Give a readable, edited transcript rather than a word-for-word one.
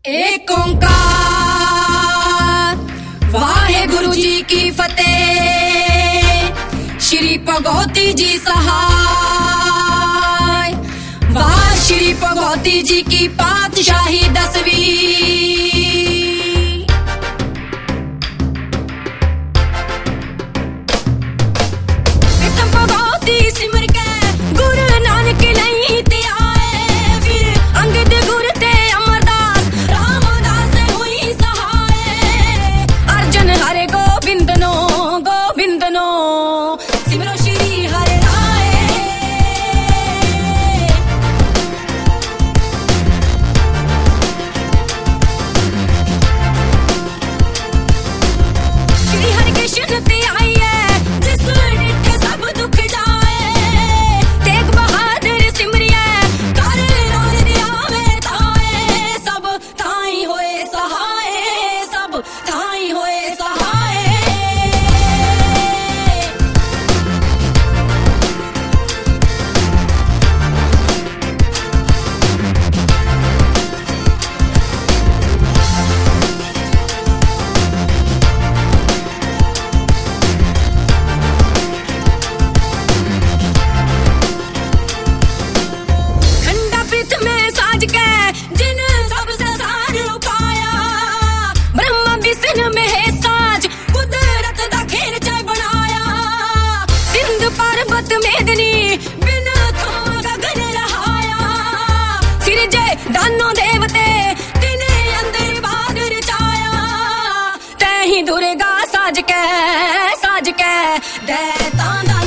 एक ओंकार वाहेगुरु जी की फतेह। श्री भगवती जी सहाय। वाह श्री भगवती जी की पातशाही 10वीं। सिमर के गुरु नानक नहीं ते आए, फिर अंगद गुरु ते अमरदास रामदास हुई सहाय। अर्जन हरे गोविंद नो सिमरो श्री हरे राय। श्री हरि कृष्ण ते आई है, जिस डिठे सब दुख जाए। तेग बहादुर सिमरिया कर रोल दिया वे ताए। सब थाई होए सहाय, सब थाई होए सहाय। खंडापृथ में साज के जिन सबसे सार उपाया। ब्रह्मा विष्णु में है साज, कुदरत दा खेल चाय बनाया। सिंध पर्वत मेदनी बिन थम गगन रहाया। सिर जय दानो देवते तिने अंदर बहादुर चाया। तैही दुर्गा साज के दैतां दा